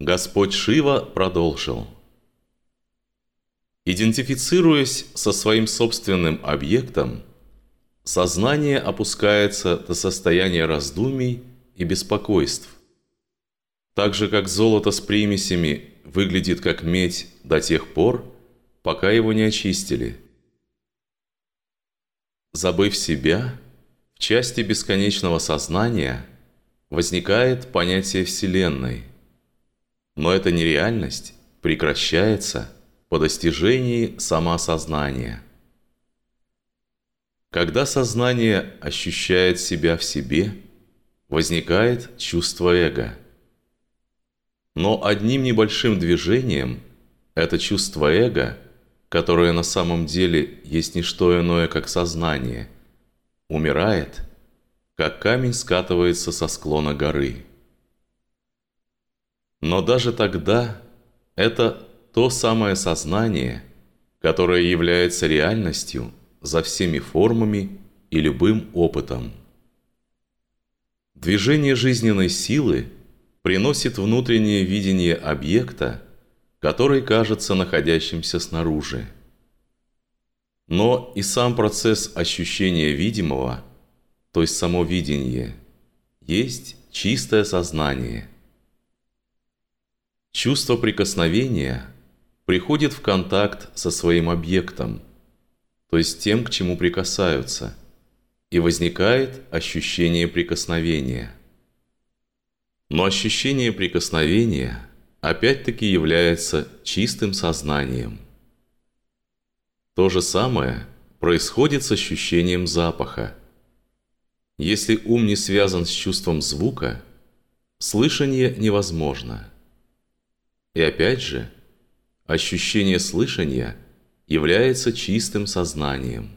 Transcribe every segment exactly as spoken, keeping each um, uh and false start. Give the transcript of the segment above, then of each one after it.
Господь Шива продолжил. Идентифицируясь со своим собственным объектом, сознание опускается до состояния раздумий и беспокойств. Так же, как золото с примесями выглядит как медь до тех пор, пока его не очистили. Забыв себя, в части бесконечного сознания возникает понятие Вселенной. Но эта нереальность прекращается по достижении самосознания. Когда сознание ощущает себя в себе, возникает чувство эго. Но одним небольшим движением это чувство эго, которое на самом деле есть не что иное, как сознание, умирает, как камень скатывается со склона горы. Но даже тогда это то самое сознание, которое является реальностью за всеми формами и любым опытом. Движение жизненной силы приносит внутреннее видение объекта, который кажется находящимся снаружи. Но и сам процесс ощущения видимого, то есть само видение, есть чистое сознание. Чувство прикосновения приходит в контакт со своим объектом, то есть тем, к чему прикасаются, и возникает ощущение прикосновения. Но ощущение прикосновения опять-таки является чистым сознанием. То же самое происходит с ощущением запаха. Если ум не связан с чувством звука, слышание невозможно. И опять же, ощущение слышания является чистым сознанием.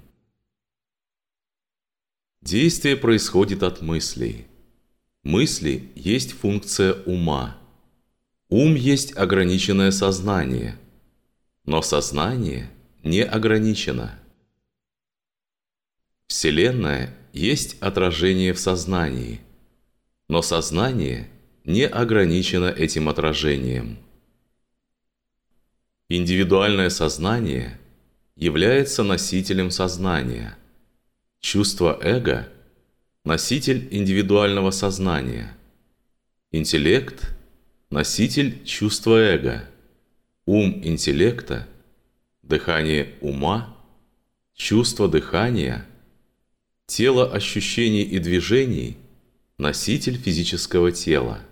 Действие происходит от мыслей. Мысли есть функция ума. Ум есть ограниченное сознание, но сознание не ограничено. Вселенная есть отражение в сознании, но сознание не ограничено этим отражением. Индивидуальное сознание является носителем сознания. Чувство эго – носитель индивидуального сознания. Интеллект – носитель чувства эго. Ум интеллекта, дыхание ума, чувство дыхания, тело ощущений и движений – носитель физического тела.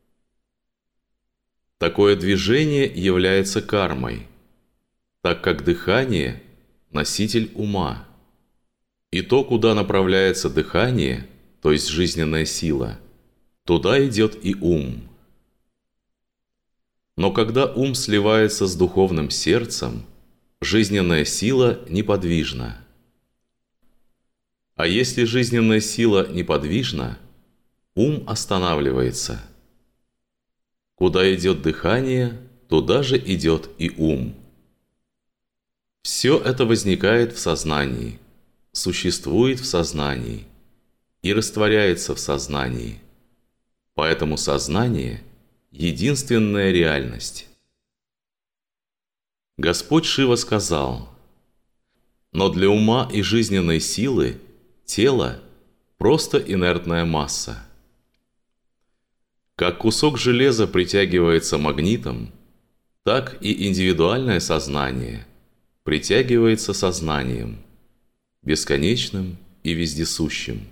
Такое движение является кармой, так как дыхание – носитель ума. И то, куда направляется дыхание, то есть жизненная сила, туда идет и ум. Но когда ум сливается с духовным сердцем, жизненная сила неподвижна. А если жизненная сила неподвижна, ум останавливается. Куда идет дыхание, туда же идет и ум. Все это возникает в сознании, существует в сознании и растворяется в сознании. Поэтому сознание – единственная реальность. Господь Шива сказал: «Но для ума и жизненной силы тело – просто инертная масса. Как кусок железа притягивается магнитом, так и индивидуальное сознание притягивается сознанием, бесконечным и вездесущим.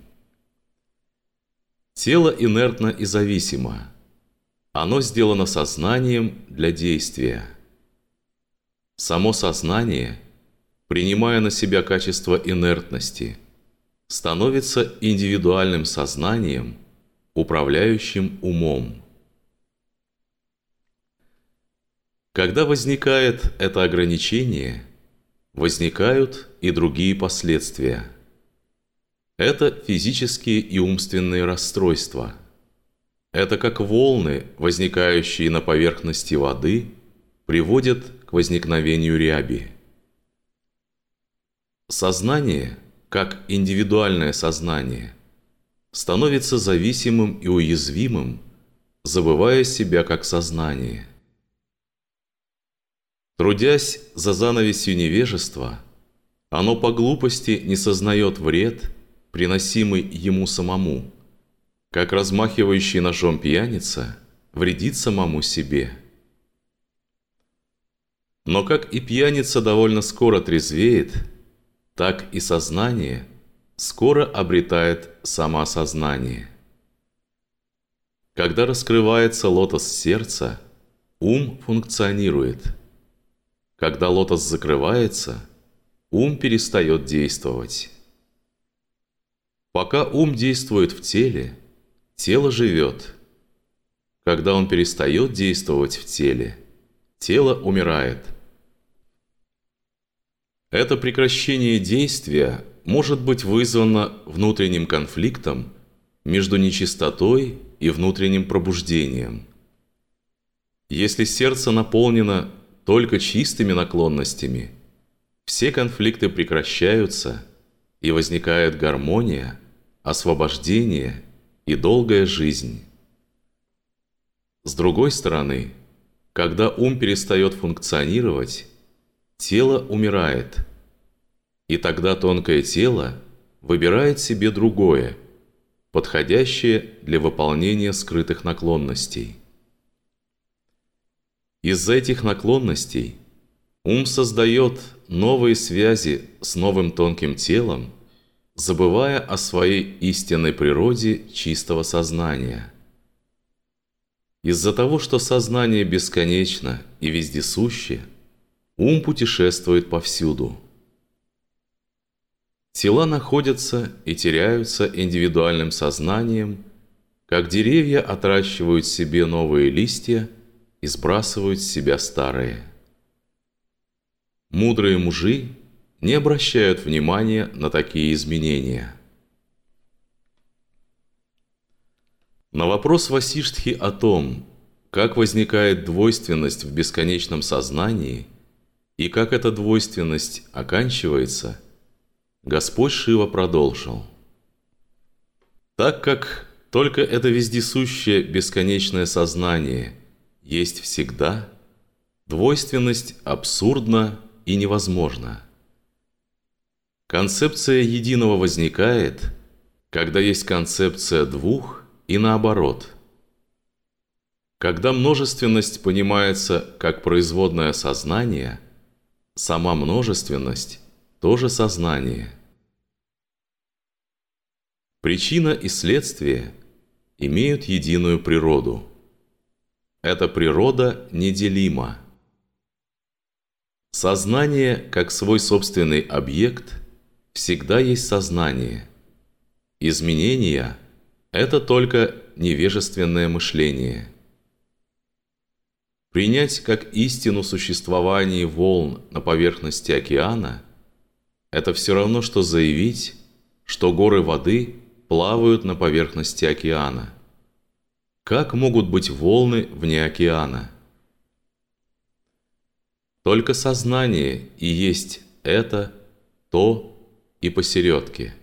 Тело инертно и зависимо. Оно сделано сознанием для действия. Само сознание, принимая на себя качество инертности, становится индивидуальным сознанием, управляющим умом. Когда возникает это ограничение, возникают и другие последствия. Это физические и умственные расстройства. Это как волны, возникающие на поверхности воды, приводят к возникновению ряби. Сознание, как индивидуальное сознание, становится зависимым и уязвимым, забывая себя как сознание. Трудясь за занавесью невежества, оно по глупости не сознает вред, приносимый ему самому, как размахивающий ножом пьяница вредит самому себе. Но как и пьяница довольно скоро трезвеет, так и сознание скоро обретает самоосознание. Когда раскрывается лотос сердца, ум функционирует. Когда лотос закрывается, ум перестает действовать. Пока ум действует в теле, тело живет. Когда он перестает действовать в теле, тело умирает. Это прекращение действия может быть вызвано внутренним конфликтом между нечистотой и внутренним пробуждением. Если сердце наполнено только чистыми наклонностями, все конфликты прекращаются, и возникает гармония, освобождение и долгая жизнь. С другой стороны, когда ум перестает функционировать, тело умирает, и тогда тонкое тело выбирает себе другое, подходящее для выполнения скрытых наклонностей. Из-за этих наклонностей ум создает новые связи с новым тонким телом, забывая о своей истинной природе чистого сознания. Из-за того, что сознание бесконечно и вездесуще, ум путешествует повсюду. Тела находятся и теряются индивидуальным сознанием, как деревья отращивают себе новые листья и сбрасывают с себя старые. Мудрые мужи не обращают внимания на такие изменения. На вопрос Васиштхи о том, как возникает двойственность в бесконечном сознании и как эта двойственность оканчивается, Господь Шива продолжил. Так как только это вездесущее бесконечное сознание есть всегда, двойственность абсурдна и невозможна. Концепция единого возникает, когда есть концепция двух и наоборот. Когда множественность понимается как производное сознание, сама множественность тоже сознание. Причина и следствие имеют единую природу. Эта природа неделима. Сознание, как свой собственный объект, всегда есть сознание. Изменения – это только невежественное мышление. Принять как истину существование волн на поверхности океана – это все равно, что заявить, что горы воды плавают на поверхности океана. Как могут быть волны вне океана? Только сознание и есть это, то и посередке.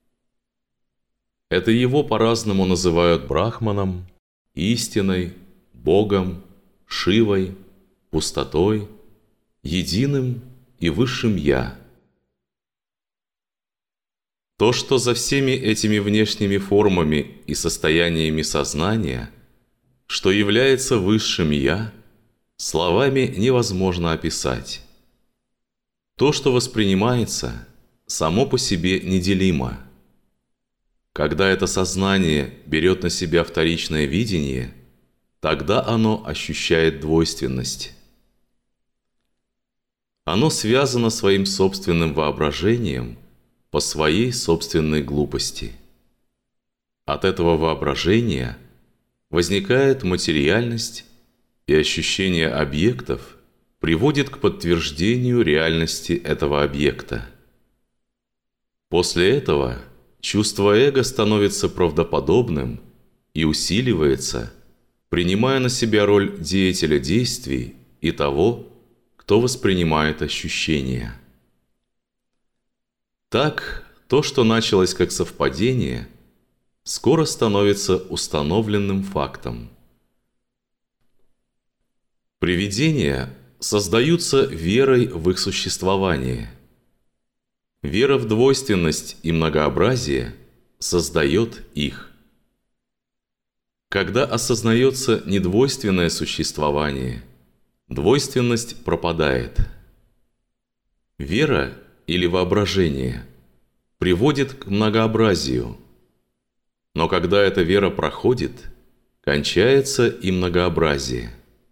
Это его по-разному называют Брахманом, истиной, Богом, Шивой, пустотой, единым и высшим Я. То, что за всеми этими внешними формами и состояниями сознания, что является высшим Я, словами невозможно описать. То, что воспринимается, само по себе неделимо. Когда это сознание берет на себя вторичное видение, тогда оно ощущает двойственность. Оно связано своим собственным воображением по своей собственной глупости. От этого воображения возникает материальность, и ощущение объектов приводит к подтверждению реальности этого объекта. После этого чувство эго становится правдоподобным и усиливается, принимая на себя роль деятеля действий и того, кто воспринимает ощущения. Так, то, что началось как совпадение, скоро становится установленным фактом. Привидения создаются верой в их существование. Вера в двойственность и многообразие создает их. Когда осознается недвойственное существование, двойственность пропадает. Вера или воображение приводит к многообразию, но когда эта вера проходит, кончается и многообразие.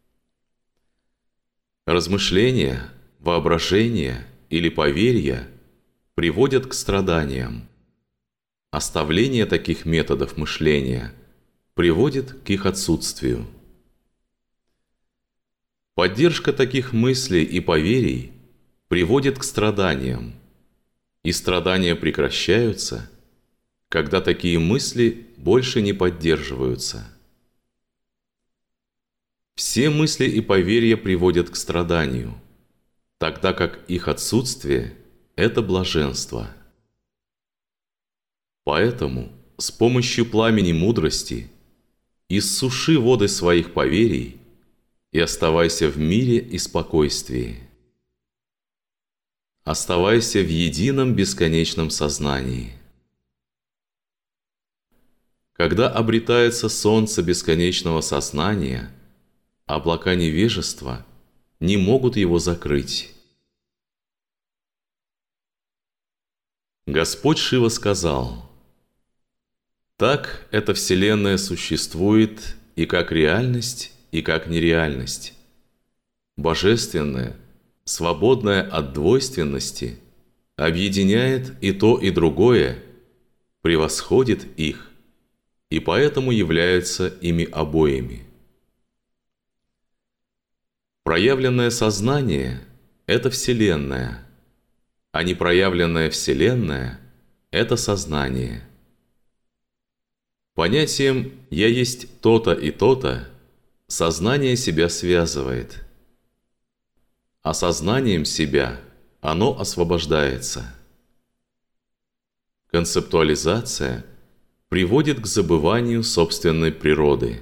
Размышления, воображение или поверья приводят к страданиям. Оставление таких методов мышления приводит к их отсутствию. Поддержка таких мыслей и поверий приводит к страданиям, и страдания прекращаются, когда такие мысли больше не поддерживаются. Все мысли и поверья приводят к страданию, тогда как их отсутствие – это блаженство. Поэтому с помощью пламени мудрости иссуши воды своих поверий и оставайся в мире и спокойствии. Оставайся в едином бесконечном сознании. Когда обретается солнце бесконечного сознания, облака невежества не могут его закрыть. Господь Шива сказал: «Так эта Вселенная существует и как реальность, и как нереальность. Божественное, свободное от двойственности, объединяет и то, и другое, превосходит их, и поэтому является ими обоими». Проявленное сознание – это Вселенная, а непроявленная Вселенная – это сознание. Понятием «я есть то-то и то-то» сознание себя связывает, а сознанием себя оно освобождается. Концептуализация приводит к забыванию собственной природы.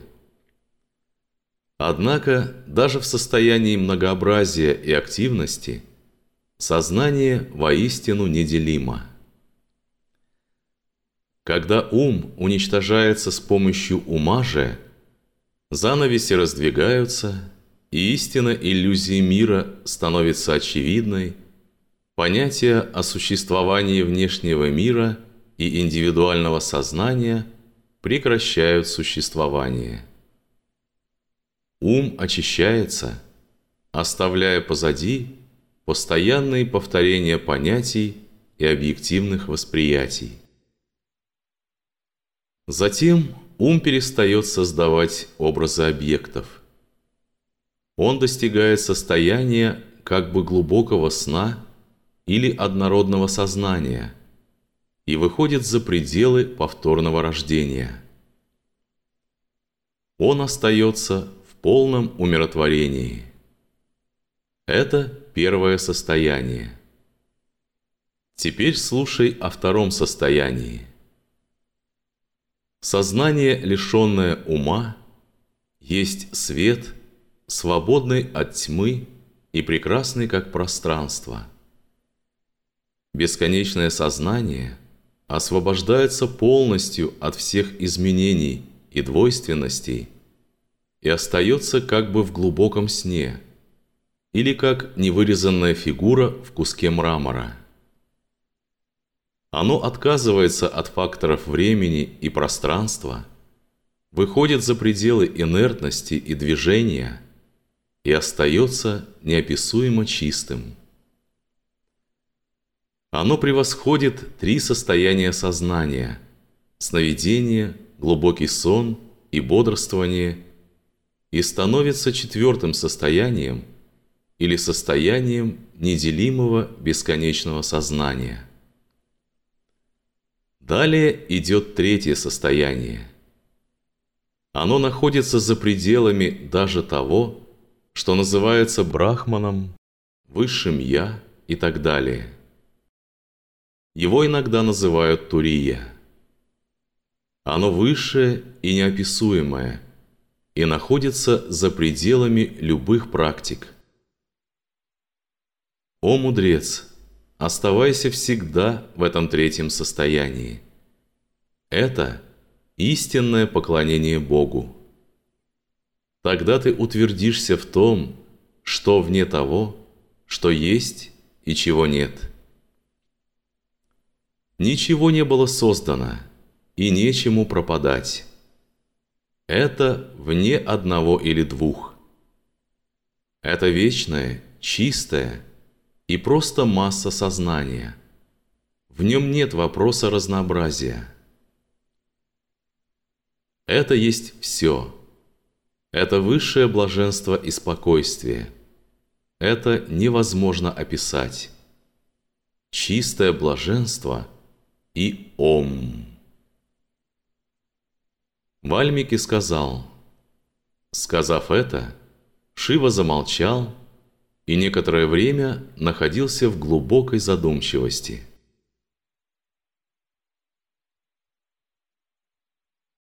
Однако даже в состоянии многообразия и активности сознание воистину неделимо. Когда ум уничтожается с помощью ума же, занавеси раздвигаются, и истина иллюзии мира становится очевидной, понятия о существовании внешнего мира и индивидуального сознания прекращают существование. Ум очищается, оставляя позади постоянные повторения понятий и объективных восприятий. Затем ум перестает создавать образы объектов. Он достигает состояния как бы глубокого сна или однородного сознания и выходит за пределы повторного рождения. Он остается в полном умиротворении. Это первое состояние. Теперь слушай о втором состоянии. Сознание, лишенное ума, есть свет, свободный от тьмы и прекрасный как пространство. Бесконечное сознание освобождается полностью от всех изменений и двойственностей и остается как бы в глубоком сне, или как невырезанная фигура в куске мрамора. Оно отказывается от факторов времени и пространства, выходит за пределы инертности и движения и остается неописуемо чистым. Оно превосходит три состояния сознания – сновидение, глубокий сон и бодрствование – и становится четвертым состоянием или состоянием неделимого бесконечного сознания. Далее идет третье состояние. Оно находится за пределами даже того, что называется Брахманом, Высшим Я и так далее. Его иногда называют Турия. Оно высшее и неописуемое, и находится за пределами любых практик. О мудрец, оставайся всегда в этом третьем состоянии. Это истинное поклонение Богу. Тогда ты утвердишься в том, что вне того, что есть и чего нет. Ничего не было создано, и нечему пропадать. Это вне одного или двух. Это вечное, чистое и просто масса сознания. В нем нет вопроса разнообразия. Это есть все. Это высшее блаженство и спокойствие. Это невозможно описать. Чистое блаженство и Ом. Вальмики сказал. Сказав это, Шива замолчал и некоторое время находился в глубокой задумчивости.